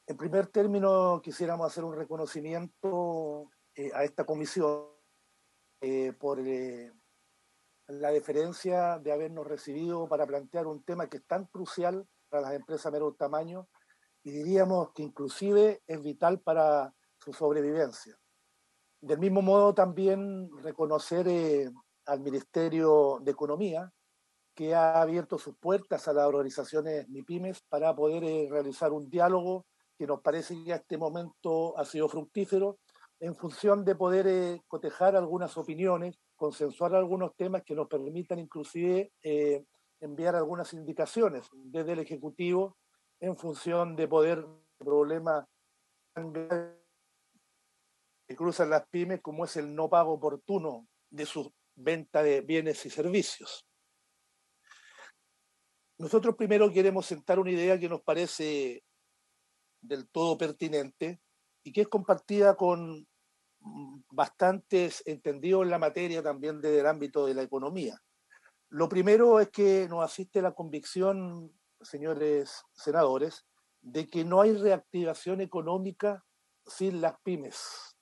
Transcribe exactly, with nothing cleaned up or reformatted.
En primer término, quisiéramos hacer un reconocimiento eh, a esta comisión eh, por eh, la deferencia de habernos recibido para plantear un tema que es tan crucial para las empresas de menor tamaño y diríamos que inclusive es vital para su sobrevivencia. Del mismo modo, también reconocer eh, al Ministerio de Economía, que ha abierto sus puertas a las organizaciones MIPYMES para poder eh, realizar un diálogo que nos parece que a este momento ha sido fructífero en función de poder eh, cotejar algunas opiniones, consensuar algunos temas que nos permitan inclusive eh, enviar algunas indicaciones desde el Ejecutivo en función de poder problemas que cruzan las pymes como es el no pago oportuno de su venta de bienes y servicios. Nosotros primero queremos sentar una idea que nos parece del todo pertinente y que es compartida con bastantes entendidos en la materia también desde el ámbito de la economía. Lo primero es que nos asiste la convicción, señores senadores, de que no hay reactivación económica sin las pymes.